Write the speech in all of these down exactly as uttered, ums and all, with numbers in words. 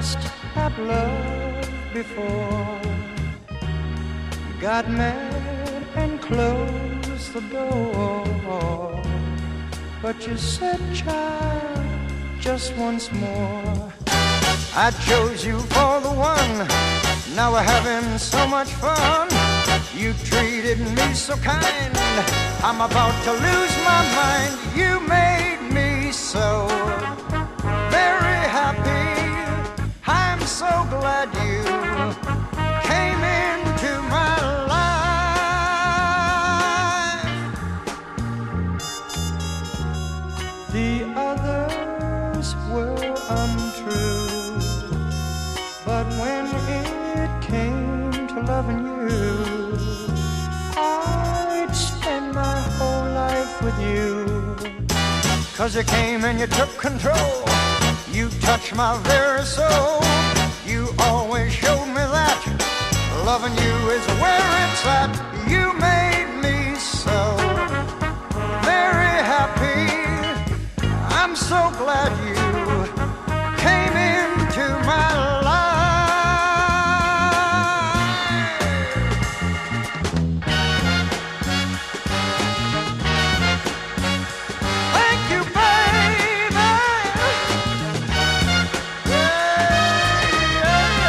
must have loved before. You got mad and closed the door, but you said, child, just once more. I chose you for the one, now we're having so much fun. You treated me so kind, I'm about to lose my mind. You made me so very happy, I'm so glad you came into my life. The others were untrue, but when it came to loving you, I'd spend my whole life with you. 'Cause you came and you took control, you touched my very soul. You always showed me that loving you is where it's at. You made me so very happy, I'm so glad you came into my life. Thank you, baby. Yeah, yeah,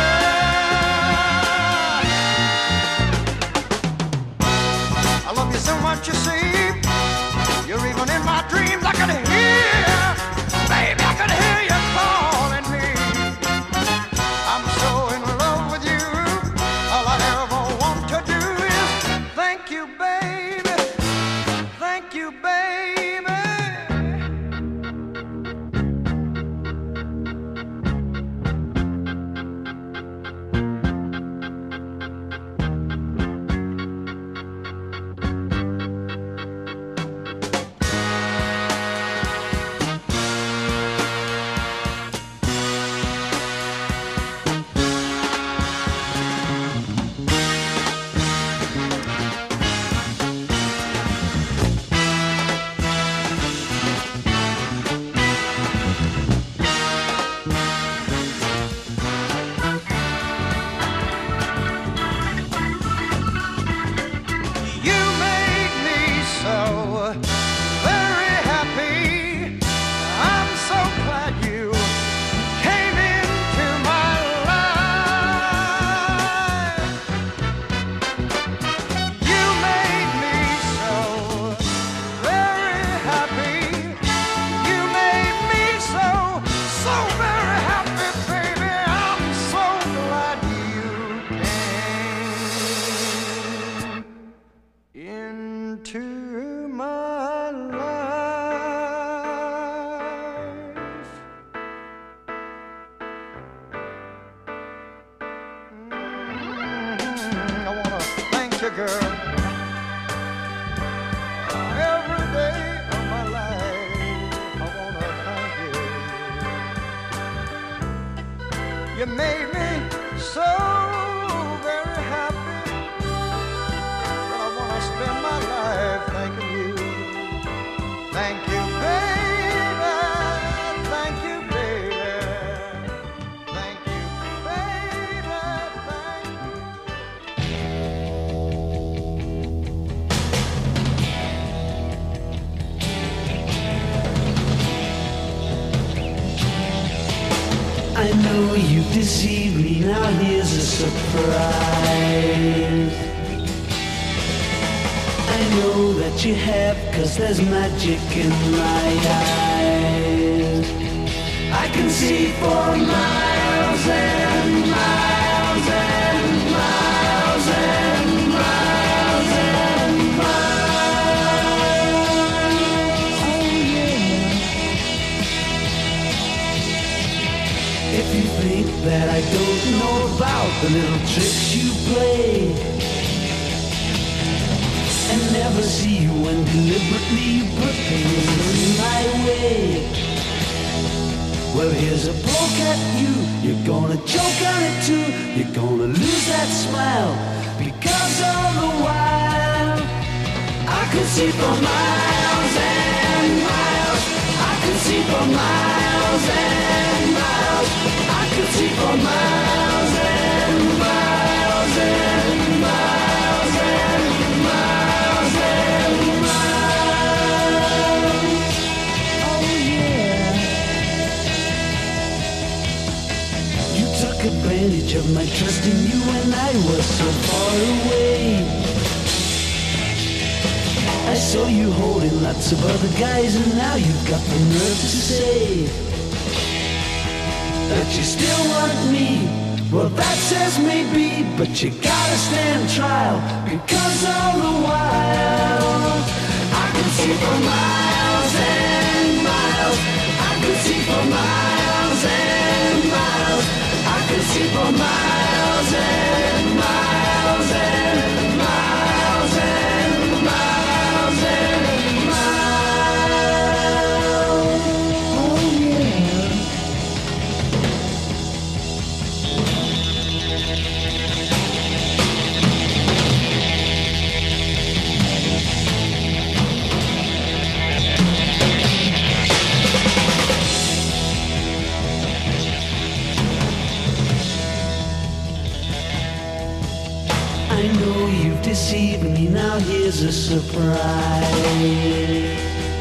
yeah. I love you so much, you see. You're even in my dreams. I can hear, baby, I can hear you calling me. I'm so in love with you. All I ever want to do is thank you, baby. Thank you, baby. You made me so very happy, I'm so glad you came into my life. You made me so very happy, you made me so, so very happy, baby. I'm so glad you came into my life. Mm, I wanna thank you, girl, every day of my life. I wanna thank you. You made me so very happy that I wanna spend my life thanking you. Thank you, baby. Thank you, baby. Thank you, baby. Thank I know you deceived me, now here's a surprise. I know that you have, 'cause there's magic in my eyes. I can see for miles and miles and miles and miles and miles. Oh yeah. If you think that I don't know about the little tricks you play, and never see you when deliberately you put things in my way. Well, here's a poke at you, you're gonna choke on it too. You're gonna lose that smile, because all the while I could see for miles and miles. I could see for miles and miles. I could see for miles and miles and miles and miles and miles. Oh yeah. You took advantage of my trust in you when I was so far away. I saw you holding lots of other guys, and now you've got the nerve to say that you still want me. Well, that says maybe, but you gotta stand trial, because all the while I could see for miles and miles. I could see for miles and miles. I could see for miles and miles and miles and miles and miles. Oh yeah. I know you've deceived me, now here's a surprise.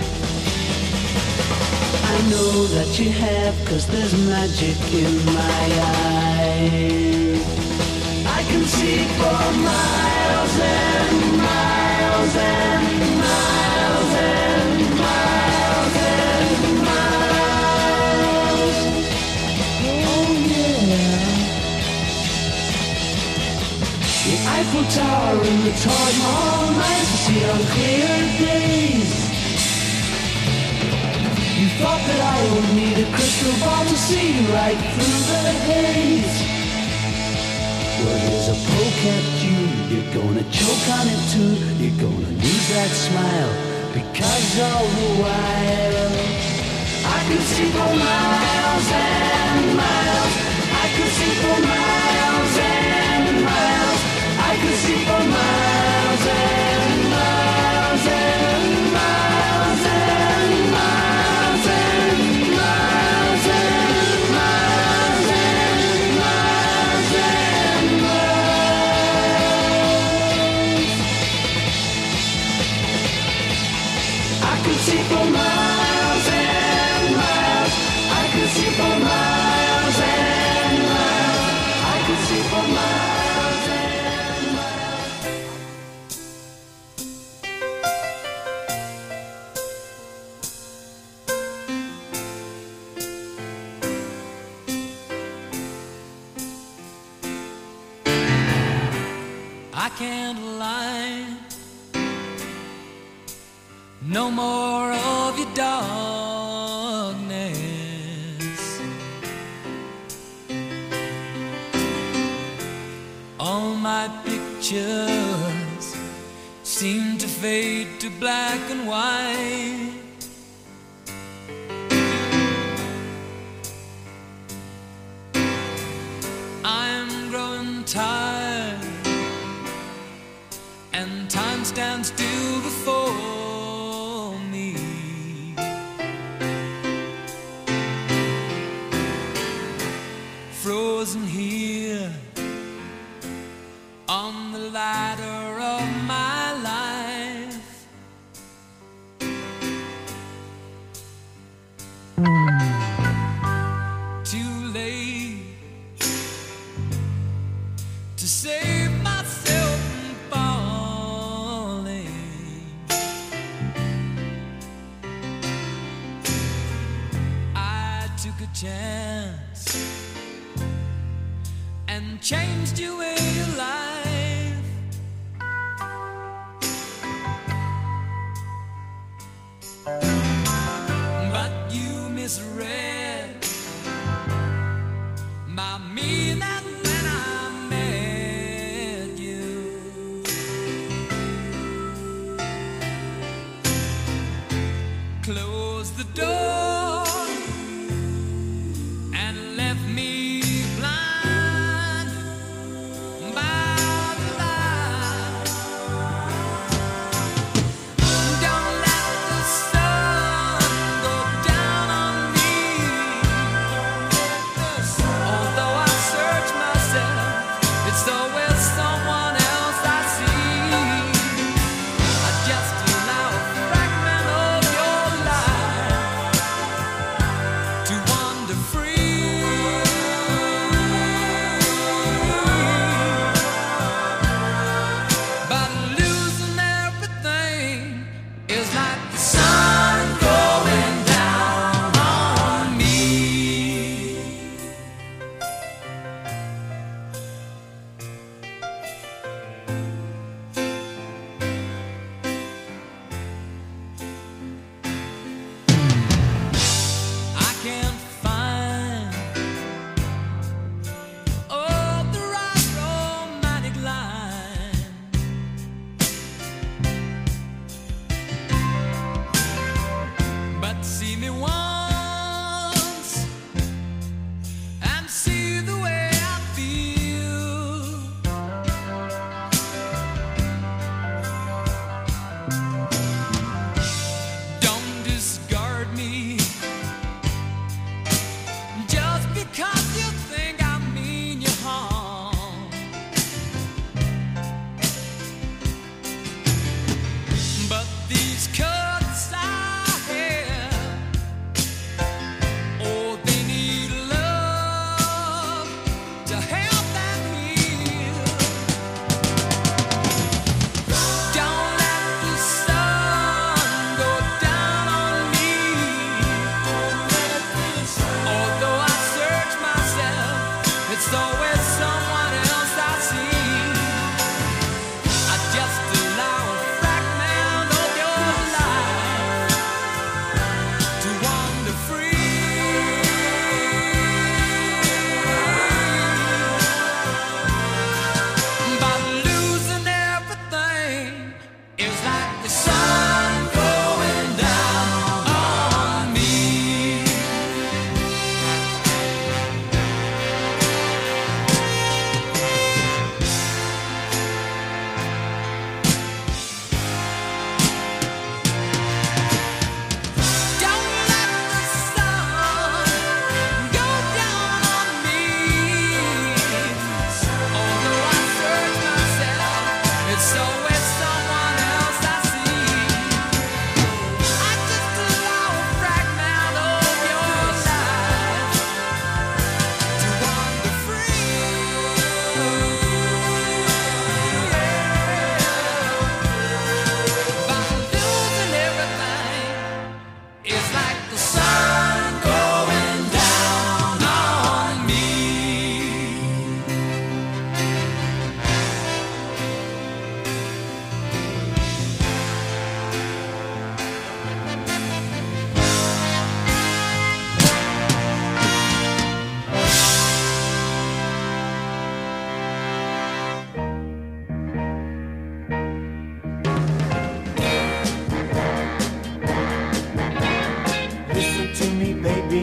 I know that you have, 'cause there's magic in my eyes. I can see for miles and miles and miles and miles and miles. Oh yeah. The Eiffel Tower and the Taj Mahal nights to see on clear days. You thought that I would need a crystal ball to see right through the haze. Well, here's a poke at you. You're gonna choke on it too. You're gonna lose that smile, because all the while I could see for miles and miles. I could see for miles and miles. I could see for miles and miles and miles and miles and miles and miles and miles and miles. I could see for miles and miles. I could see for miles and miles. I could see for miles and miles. I can't lie. No more of your darkness. All my pictures seem to fade to black and white. I'm growing tired, and time stands still before me. Frozen here on the ladder of my life. Too late to save myself from falling. I took a chance and changed your way of life. But you misread my meaning when I met you. Close the door and left me blind by the light. Don't let the sun go down on me.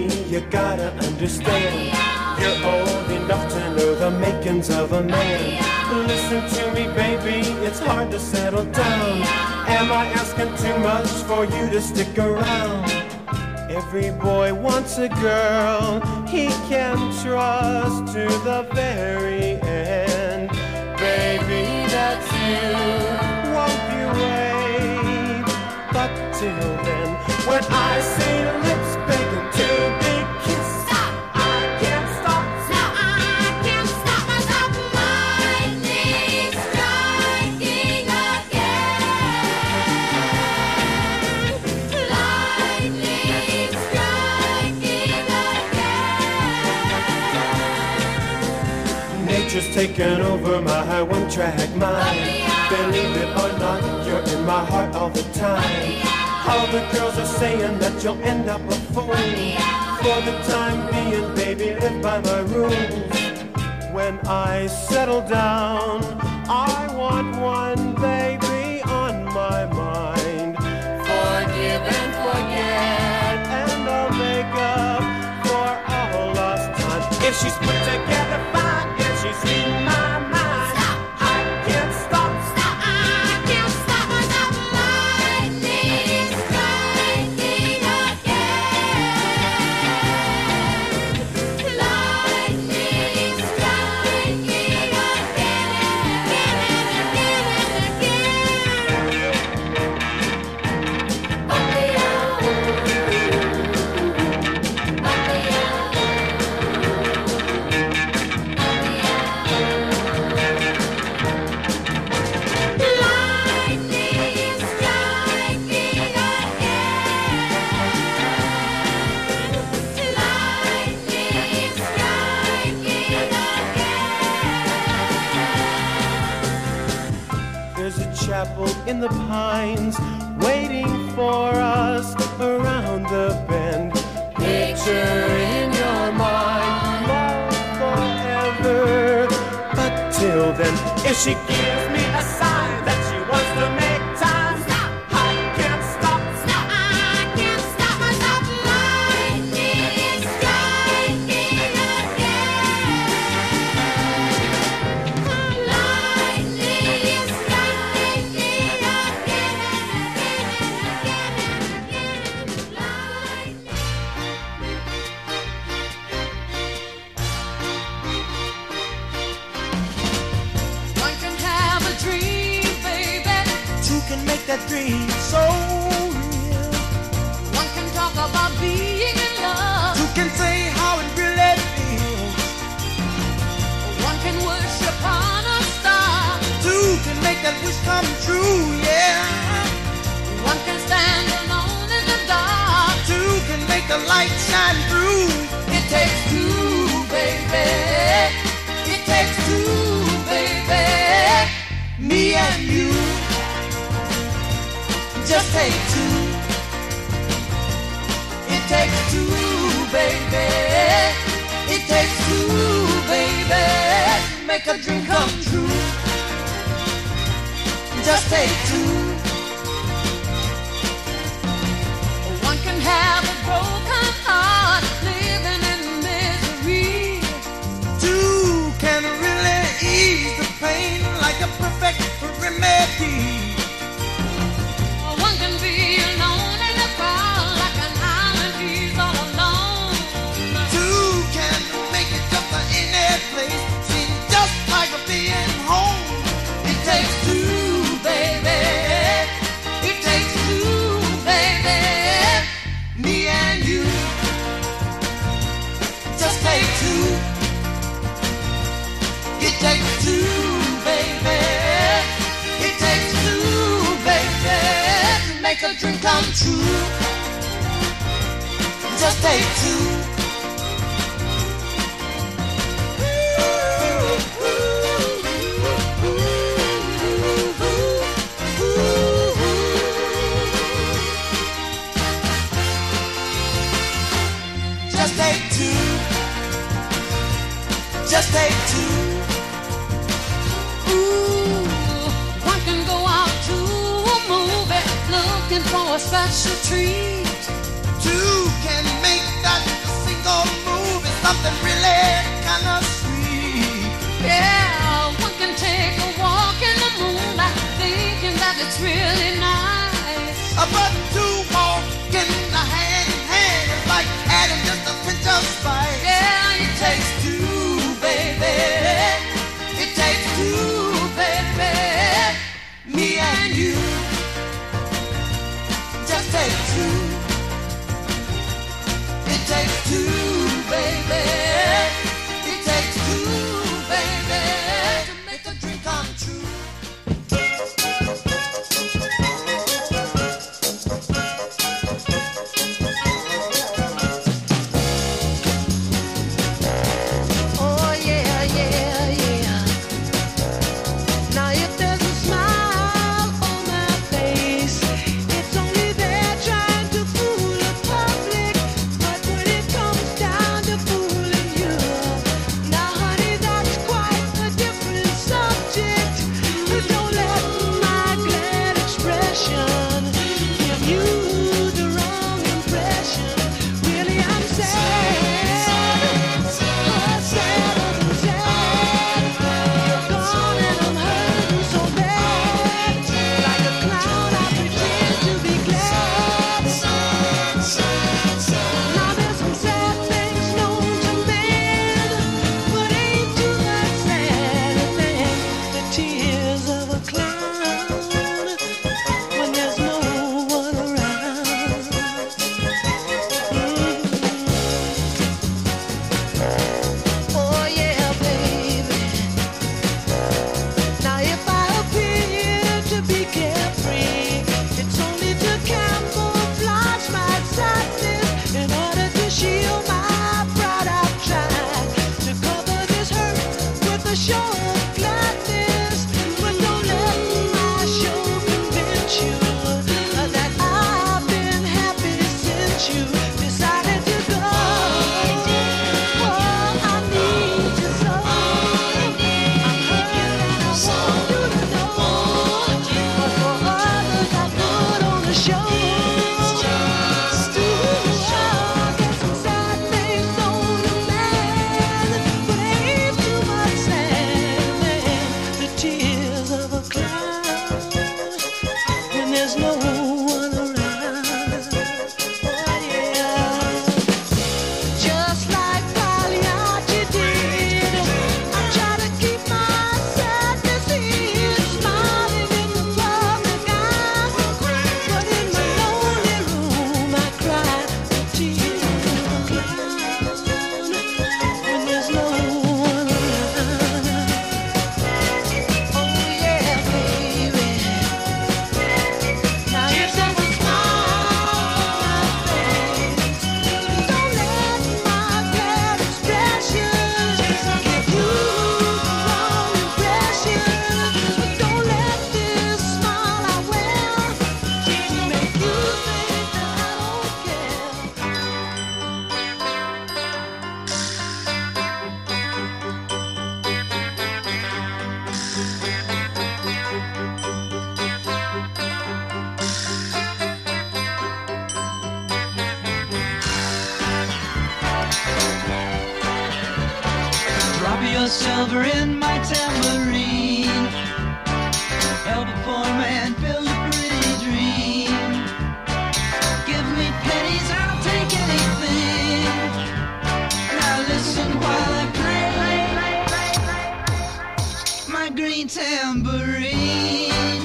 you gotta understand. You're old enough to know the makings of a man. Listen to me, baby, it's hard to settle down. Am I asking too much for you to stick around? Every boy wants a girl he can trust to the very end. Baby, that's you, won't you wait? But till then, when I see lips begging to be kissed, stop, I can't stop. Now I can't stop myself. Lightning striking again. Lightning striking again. Nature's taken over my one-track mind. Believe it or not, you're in my heart all the time. All the girls are saying that you'll end up a fool. For the time being, baby, live by my rules. When I settle down, I want one baby on my mind. Forgive and forget, and I'll make up for all lost time. If she's put together fine, if she's in my mind, Stop. I can't stop. Stop, I can't stop myself. Lightning striking again. Lightning striking again and again and There's a chapel in the pines waiting for us around the bend. Picture in your mind love forever. But till then, if she gives me a sign that she wants to make time, Stop. I can't stop. Stop, I can't stop myself. Lightning striking again. Lightning striking again and again and again and again. One can have a dream, baby. Two can make that dream so real. One can talk about being in love. Two can say how it really feels. One can worship on a star. Two can make that wish come true, yeah. One can stand alone in the dark. Two can make the light shine through. It takes two, baby. It takes two, baby. Me and you, Just take two. It takes two, baby. It takes two, baby. Make a dream come true. Just take two. One can have a broken heart, living in misery. two can really ease the pain like a perfect remedy. One can be alone in a crowd like an island, he's all alone. Two can make it just in any place, seem just like being home. It takes two, baby. It takes two, baby. Me and you, Just take two. It takes two, baby. It takes two, baby. To make a dream come true. Just take two. just take two, just take two. Ooh, one can go out to a movie looking for a special treat. Two can make that your silver in my tambourine. Help a poor man build a pretty dream. Give me pennies, I'll take anything. Now listen while I play my green tambourine.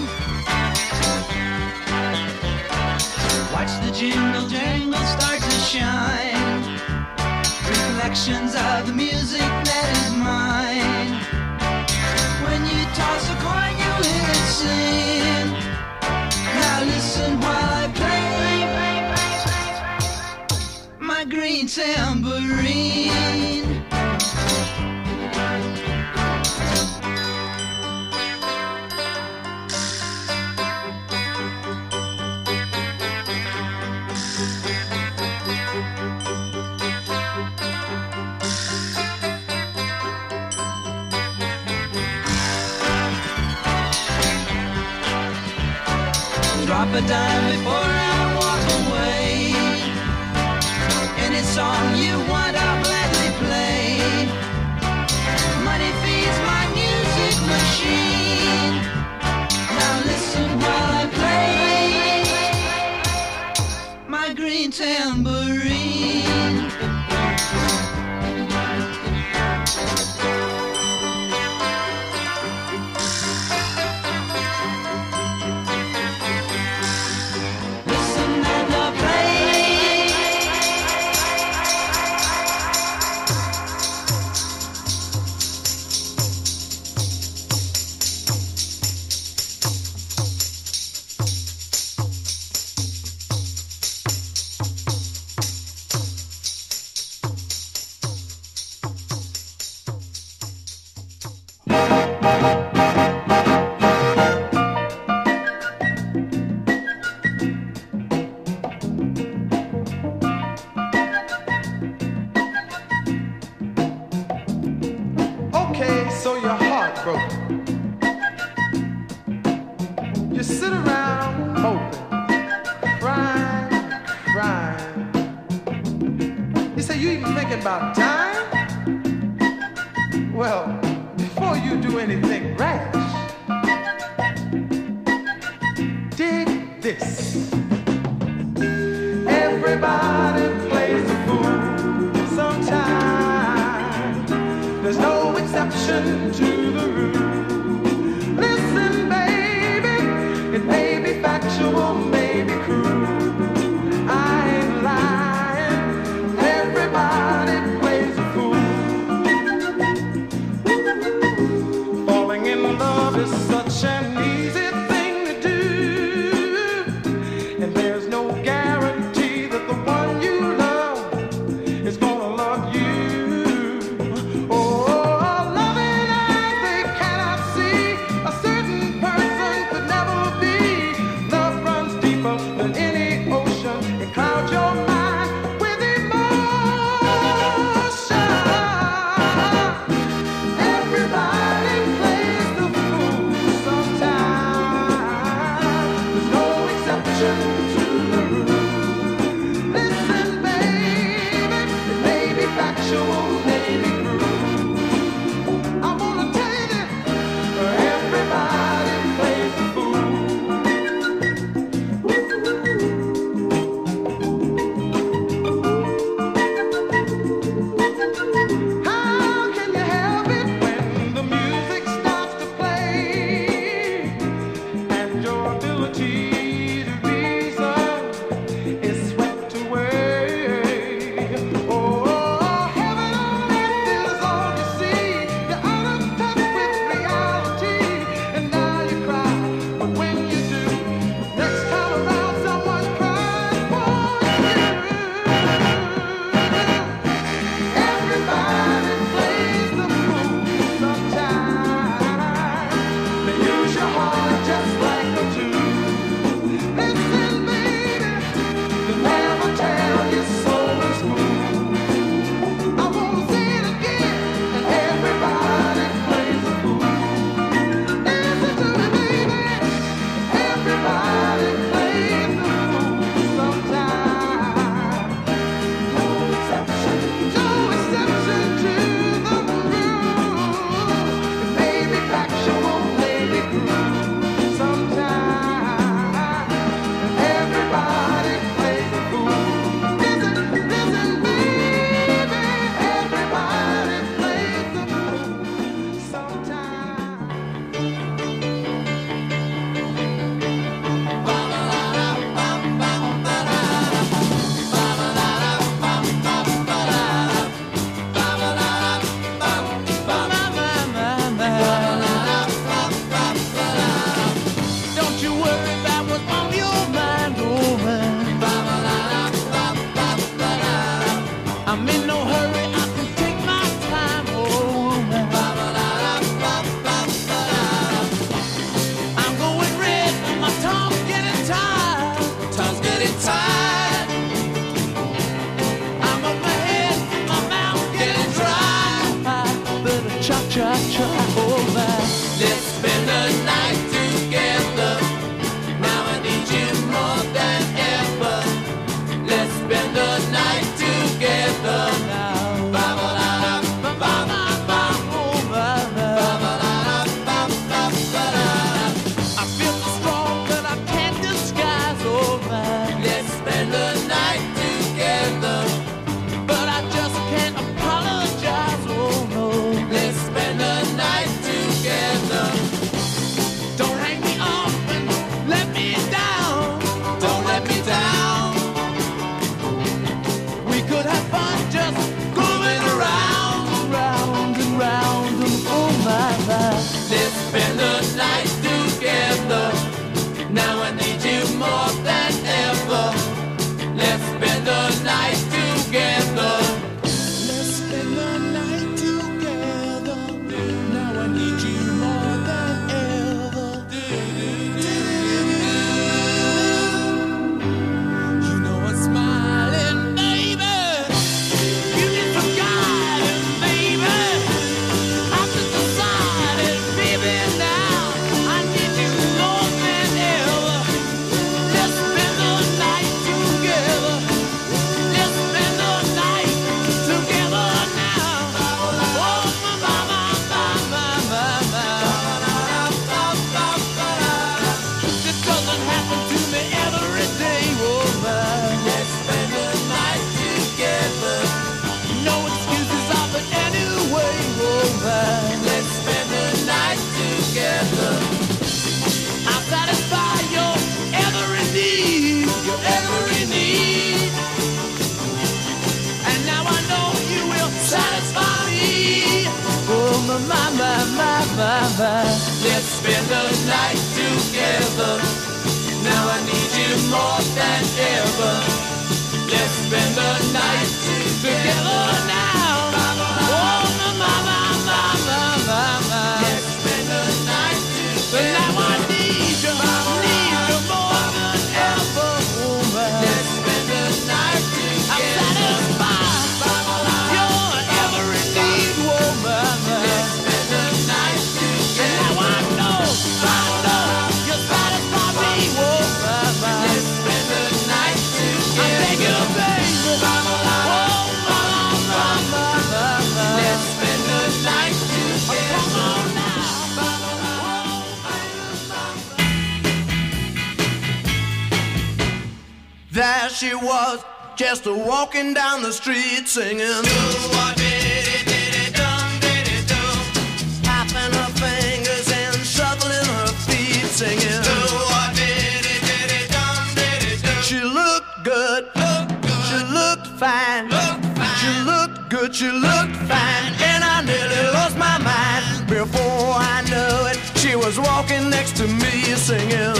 Watch the jingle jangle start to shine. Reflections of the music that is mine. When you toss a coin, you hear it sing. Now listen while I play my green tambourine. Drop a dime before I walk away. Any song you want, I'll gladly play. Money feeds my music machine. Now listen while I play my green tambourine. Is gonna love you. Oh, loving I In no hurry, I can take my time, oh woman. I'm going red, my tongue's getting tired. Tongue's getting tired. I'm on my head, my mouth getting dry. Better cha cha cha, oh man. Let's spend the night together. Now I need you more than ever. Let's spend the night together now. Ba ba la ba ba ba ba oh ba ba ba la ba ba ba la. I feel so strong that I can't disguise, oh man. Let's spend the night together, but I just can't apologize, oh no. Let's spend the night together. Don't hang me up and let me down. Don't let me down. We could have fun just going around, round and round, and oh my, my. Let's spend the night together. Now I need you more than ever. Let's spend the night together. Let's spend the night together. Now I need you more than ever. You know I'm smiling, baby. You get some guidance, baby. I've just decided, baby, now I need you more than ever. Let's spend the night together. Let's spend the night together now. Oh, my, my, my, my, my, my. This doesn't happen to me every day, woman. Let's spend the night together. No excuses of it anyway, woman. Let's spend the night together. I'll satisfy your every need, your every need. And now I know you will satisfy me. Oh, my, my, my, my, my, my. Let's spend the night together. Now I need you more than ever. Let's spend the night together now. Oh, my, my, my, my, my, my, my. Let's spend the night together. Now I need you, need you more than ever, woman. Let's spend the night together. I'm satisfied your every need, woman. Let's spend the night together. And now I know, I know you satisfy me, woman. Let's spend the night together. I beg you, baby. Oh, my, my, my, my, my. Let's spend the night together. Come on now. There she was, just a walking down the street singing. Tapping her fingers and shuffling her feet singing. She looked good, she looked fine, she looked good, she looked fine, and I nearly lost my mind. Before I knew it, she was walking next to me singing.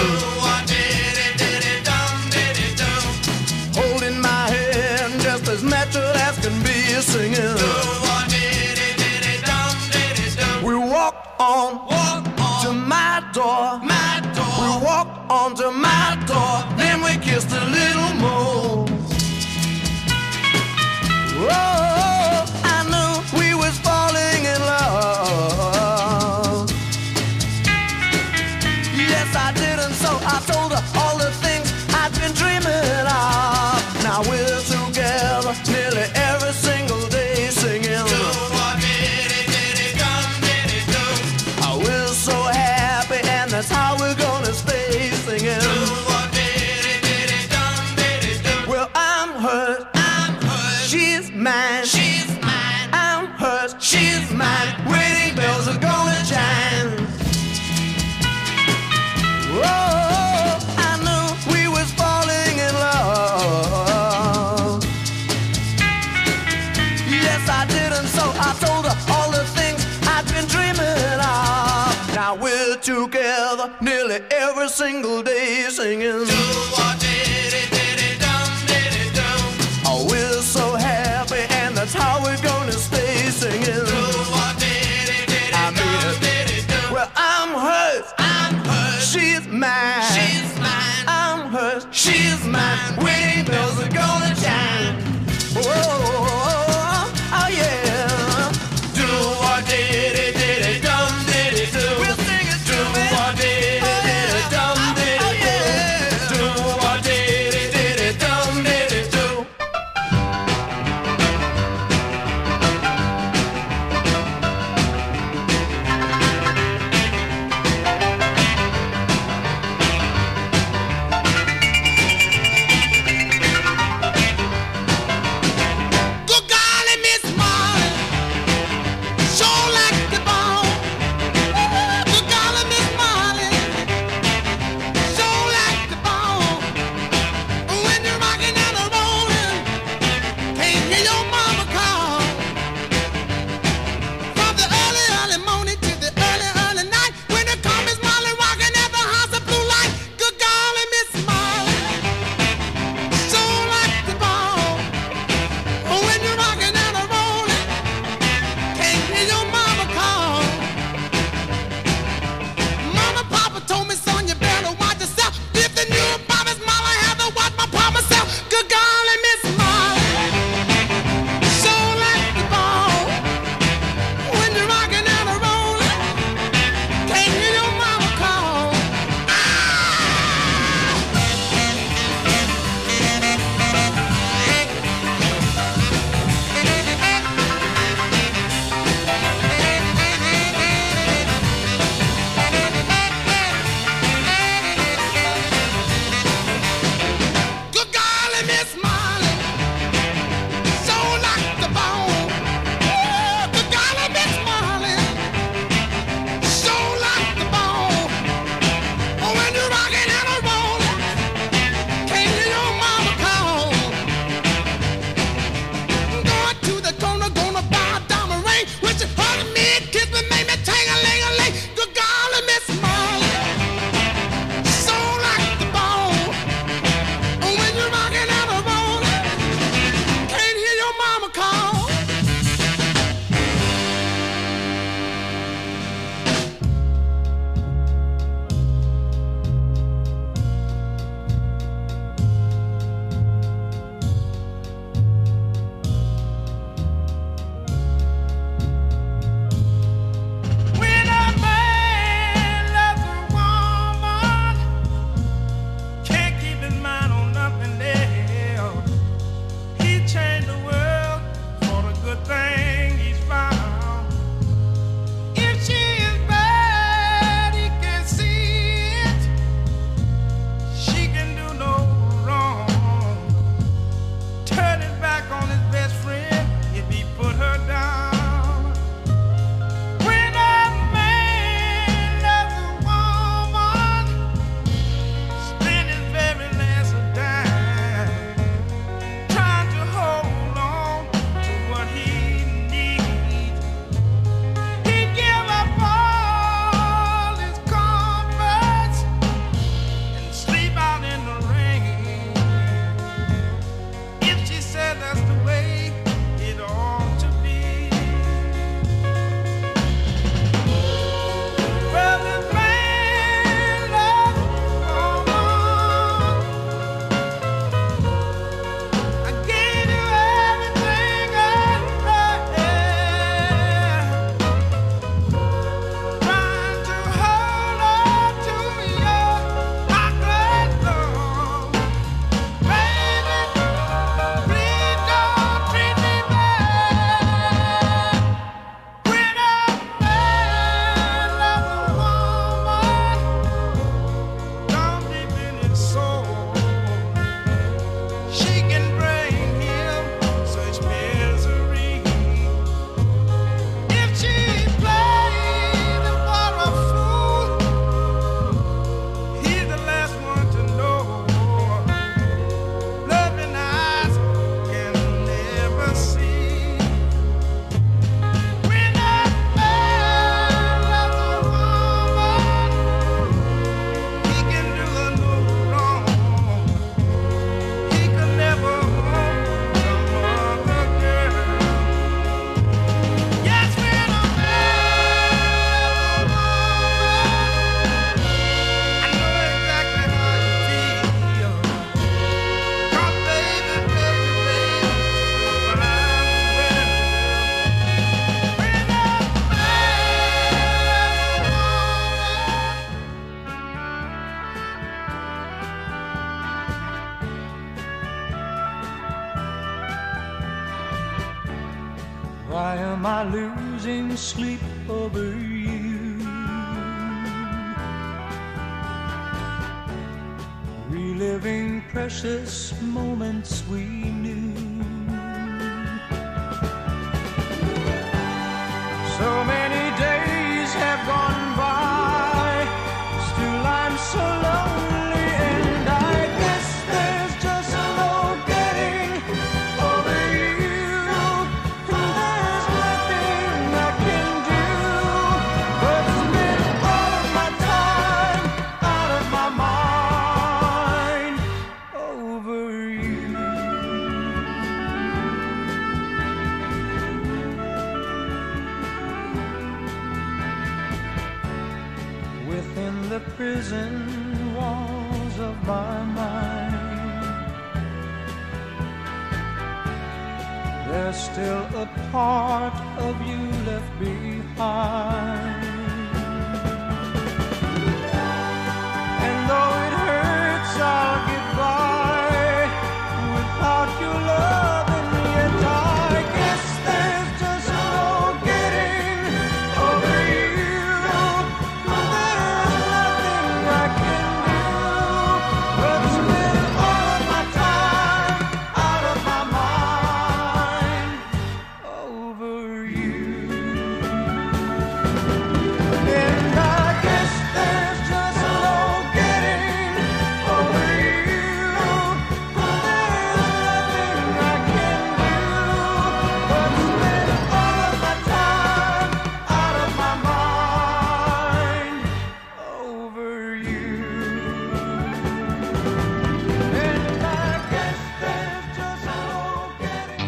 Holding my hand just as natural as can be singing. We walked on, walk on to my door, my door. We walked on to my door, then we kissed a little more. Oh, I knew we was falling in love. Yes, I did, and so I told her all the things I've been dreaming of. Now we're together nearly every single day singing. Oh, we're so happy, and that's how we're gonna stay singing. Well, I'm hers, I'm hers. She's mine, she's mine. I'm hers, she's mine. Wedding bells are gonna chime. Oh, I knew we was falling in love. Yes, I did, and so I told her all the things I've been dreaming of. Now we're together nearly every single day singing. Oh, we're so happy, and That's how we're gonna stay singing. I mean it. Well, I'm hers. I'm hers. She's mine. She's mine. I'm hers. She's mine. Wedding bells are gonna chime. Whoa, oh yeah. Do what did it, did it, dum did it do. We'll sing it. Do what did it, did it, dum did it do. Do what did it, did it, dum did it do. Why am I losing sleep over you? Reliving precious moments we knew. So many days have gone by, still I'm so lonely, and I guess there's just no getting over you. And there's nothing I can do but spend all of my time out of my mind over you. Within the prison walls of my mind, there's still a part of you left behind. And though it hurts, I'll get by without your love, and yet I guess there's just no getting over you. There's nothing I can do but spend all of my time out of my mind over you. And I guess there's just no getting over you. There's nothing I can do but spend all of my time out of my mind over you. And I guess there's just no getting.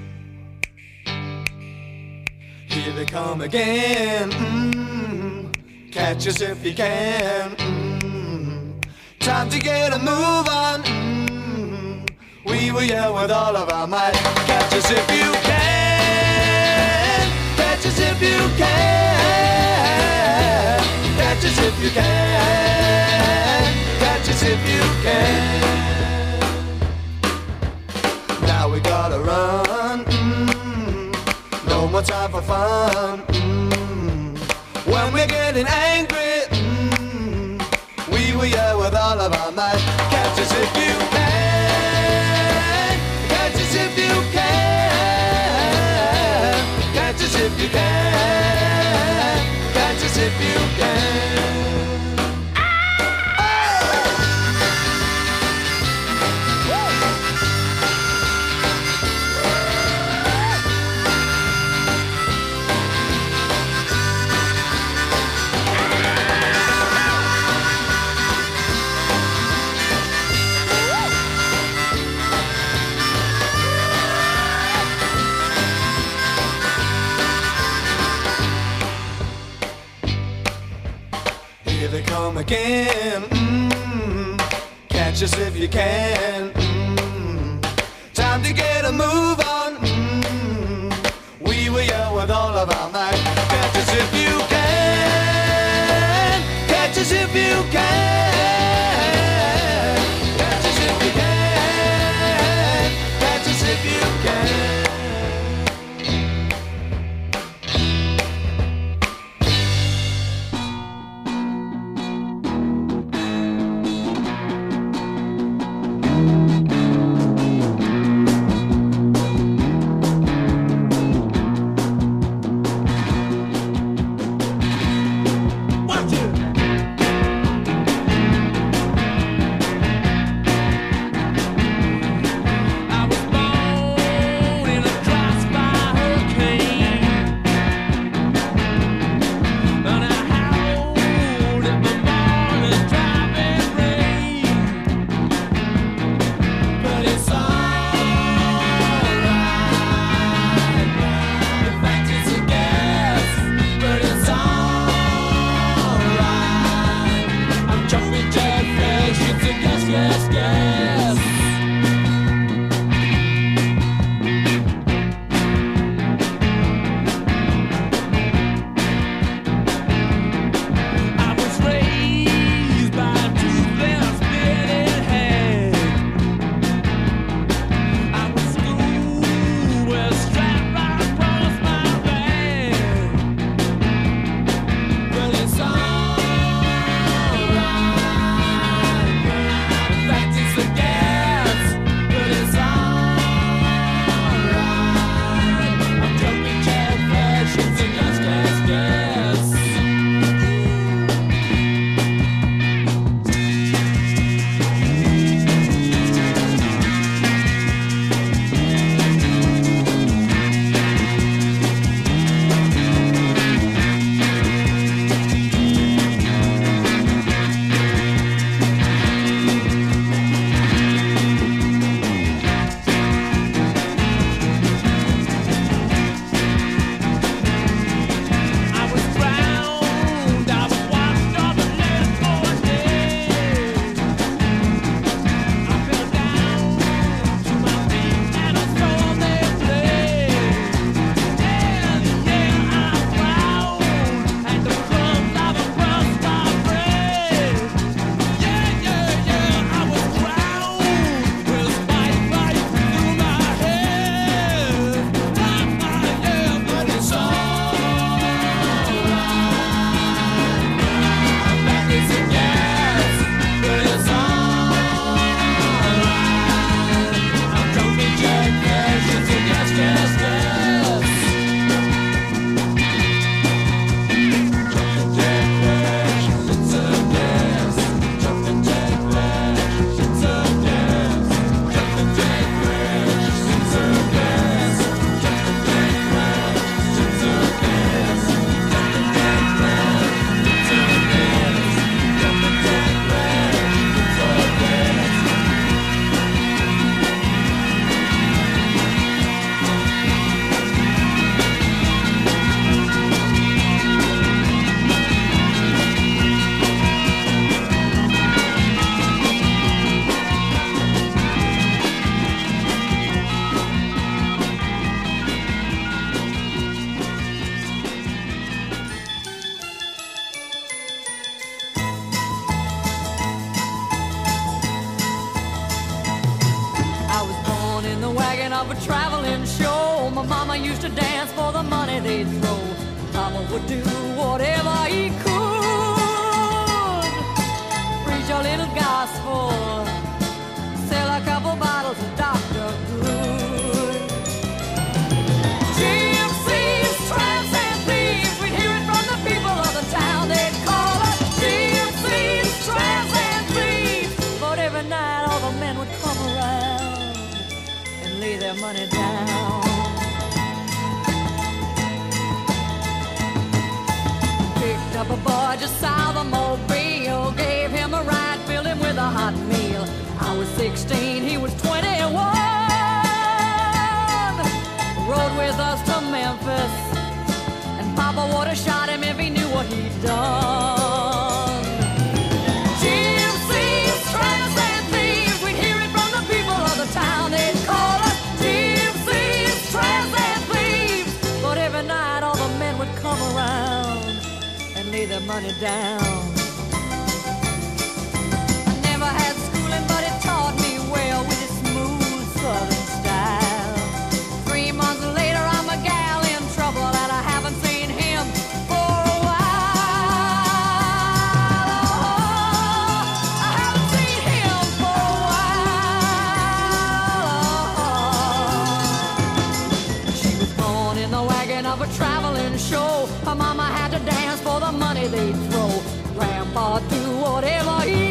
Here they come again. Mm, catch us if you can. Mm, time to get a move on. Mm, we were here with all of our might. Catch us if you can. Catch us if you can. Catch us if you can. Catch us if you can. Now we gotta run. Mm, no more time for fun. Mm, when we're getting angry, mm, we were here with all of our might. Catch us if you can. Catch us if you can. Catch us if you can. Catch us if you can. Here they come again. Mm, catch us if you can. Mm, time to get a move on. Mm, we were here with all of our might. Catch us if you can. Catch us if you can. Catch us if you can. Catch us if you can. Mama used to dance for the money they'd throw. Papa would do whatever he could. Preach a little gospel, sell a couple bottles of Doctor Good. Gypsies, tramps, and thieves, we'd hear it from the people of the town. They'd call us gypsies, tramps, and thieves. But every night all the men would come around and lay their money down. Picked up a boy just south of Mobile, gave him a ride, filled him with a hot meal. I was sixteen, he was twenty-one. Rode with us to Memphis, and Papa would have shot him if he knew what he'd done. Gypsies, tramps, and thieves, we'd hear it from the people of the town. They'd call us gypsies, tramps, and thieves. But every night all the men would come around and lay their money down. I never had schooling, but it taught me well with its smooth southern style. Three months later, I'm a gal in trouble, and I haven't seen him for a while. Oh, I haven't seen him for a while. She was born in the wagon of a traveling show. Her mama had to dance for the money they'd throw. Grandpa do whatever he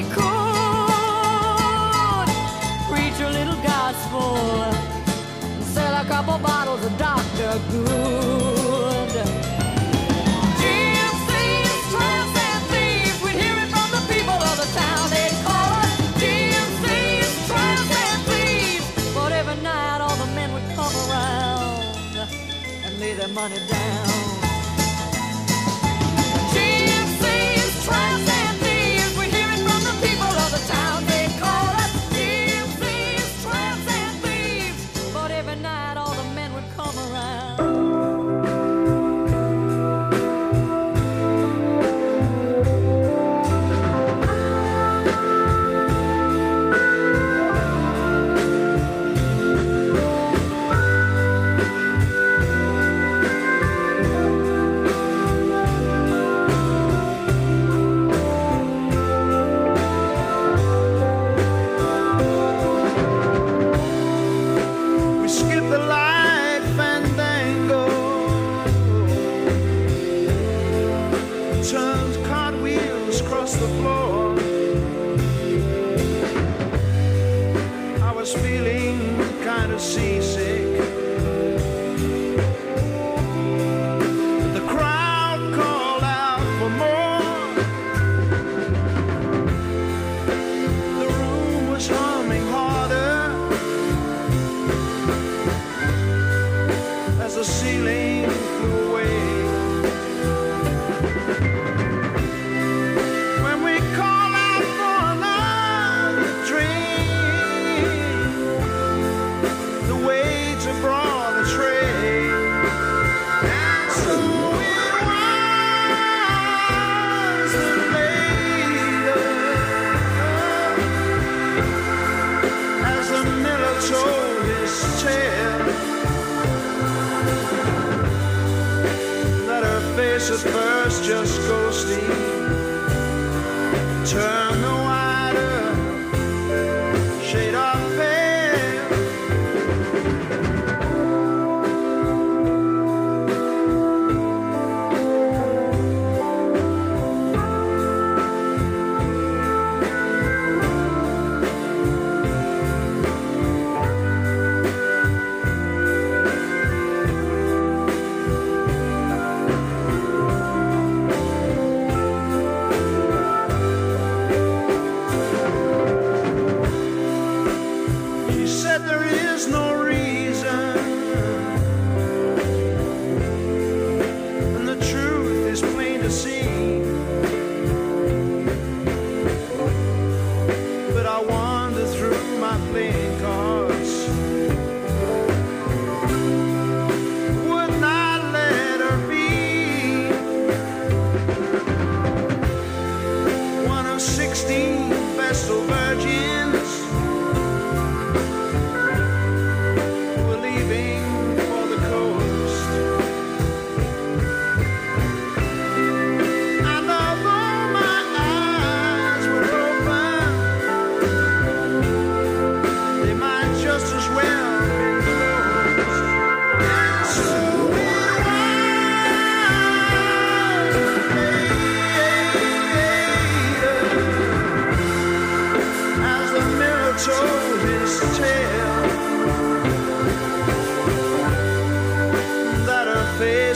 could, preach a little gospel, sell a couple bottles of Doctor Good. Gypsies, tramps, and thieves, we'd hear it from the people of the town. They'd call us gypsies, tramps, and thieves. But every night all the men would come around and lay their money down. Gypsies, tramps, and thieves, we hear it from the people of the town. They call us gypsies, tramps, and thieves. But every night all the men would come around. At first just ghosty, turn the wider shade of pale. Who were leaving for the coast.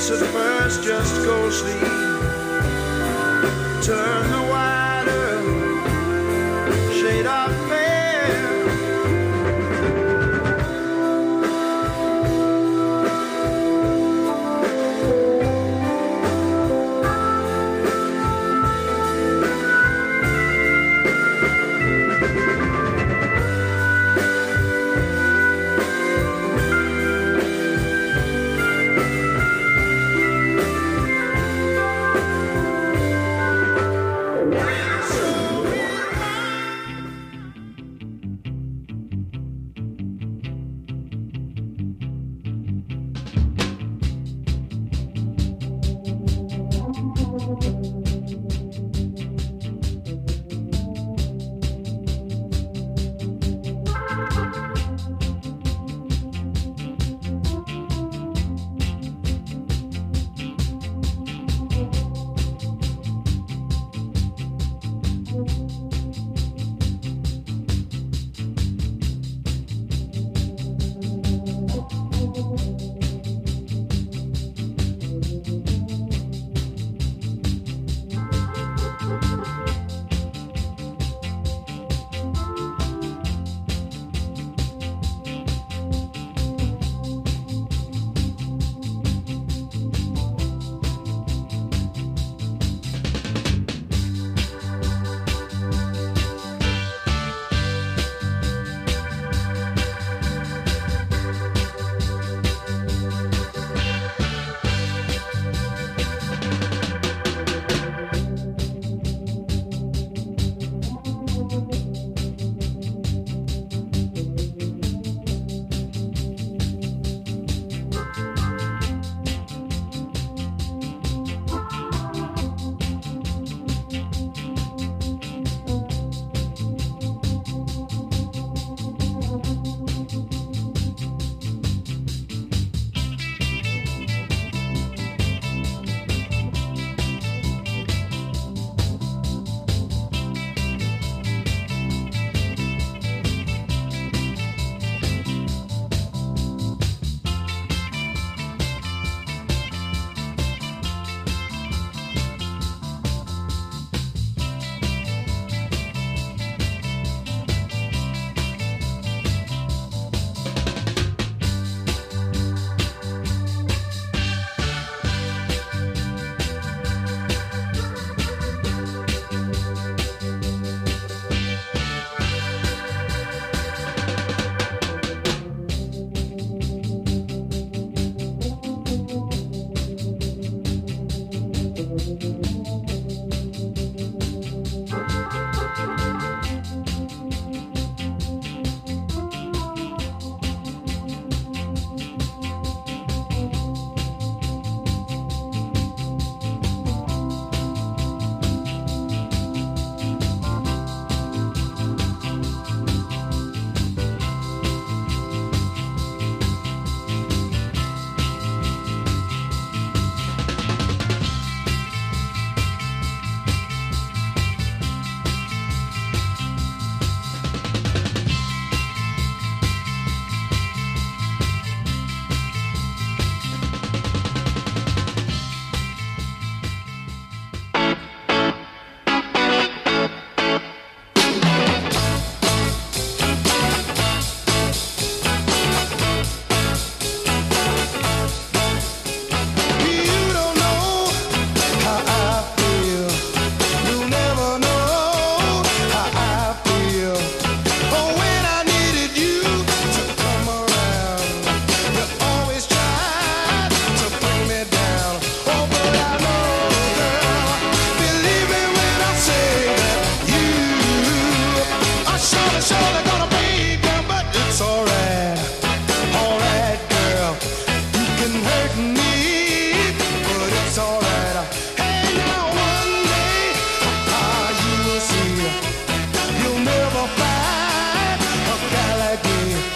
kiss at first, just go sleep. Turn the wider shade of pale.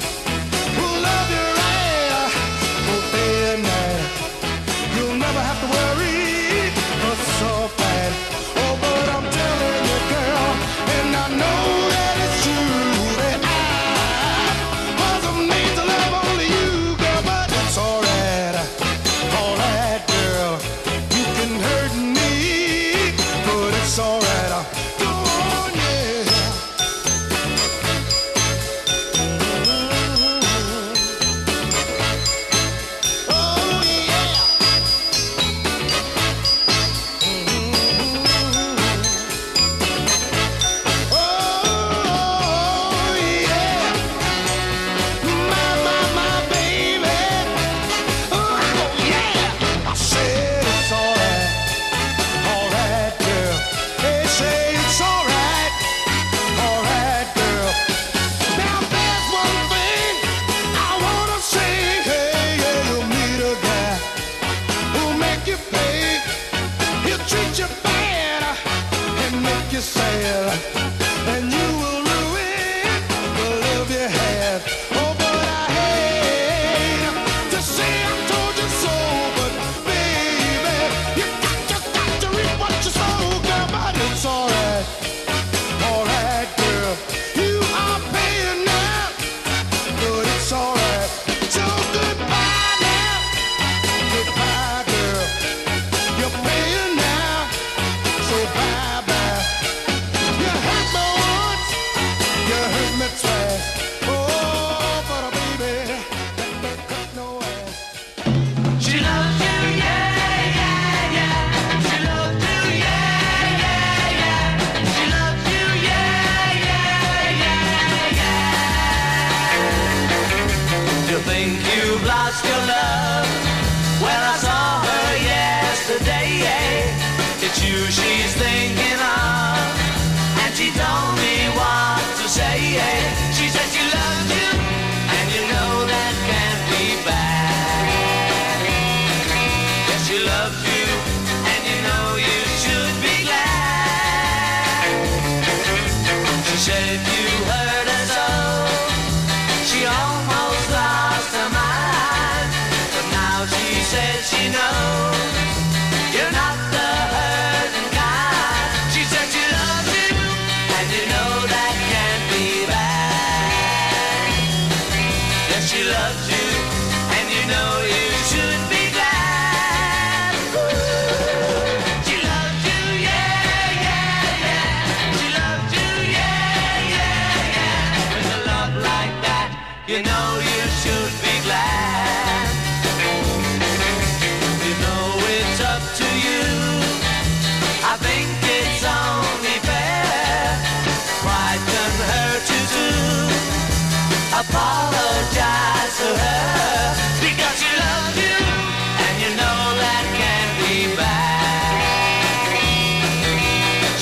Have to